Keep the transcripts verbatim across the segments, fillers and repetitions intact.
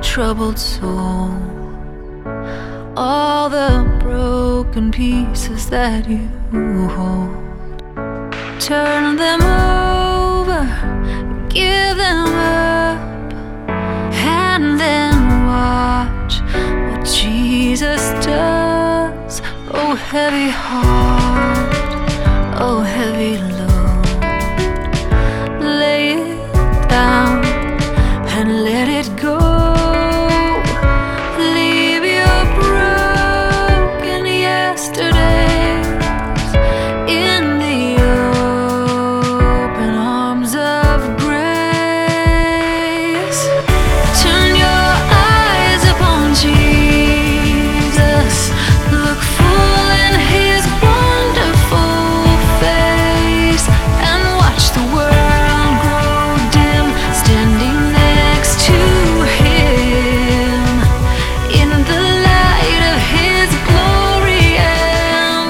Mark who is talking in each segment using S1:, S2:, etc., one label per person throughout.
S1: troubled soul, all the broken pieces that you hold, turn them over, give them up, and then watch what Jesus does. Oh heavy heart, oh heavy load, lay it down and let it go. Leave your broken yesterdays in the open arms of grace. Turn your eyes upon Jesus, look full in his wonderful face, and watch the world grow dim, standing next to him in the light of his glory and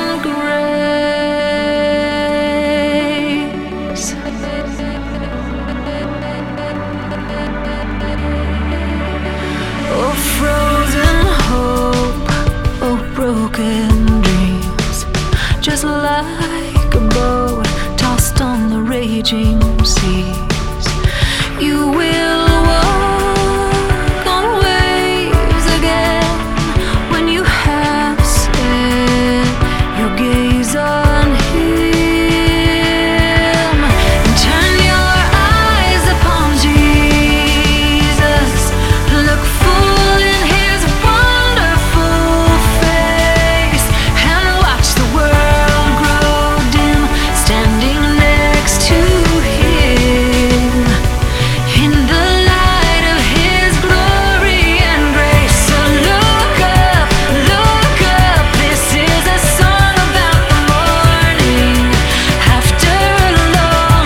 S1: grace. Oh frozen hope, oh broken dreams, just like a boat tossed on the raging seas, you will walk on waves again when you have set your gaze on him. And turn your eyes upon Jesus, look full in his wonderful face, and watch the world grow dim, standing next to him in the light of his glory and grace. So look up, look up, this is a song about the morning after a long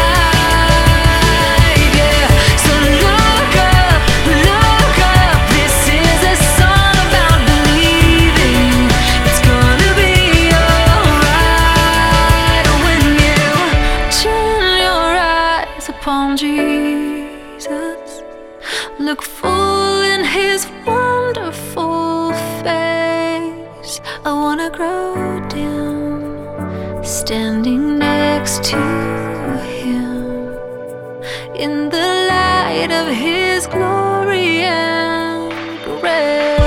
S1: night, yeah. So look up, look up, this is a song about believing it's gonna be alright when you turn your eyes upon Jesus, look full in his wonderful face. I wanna grow dim, standing next to him in the light of his glory and grace.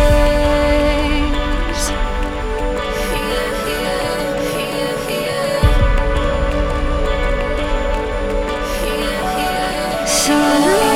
S1: So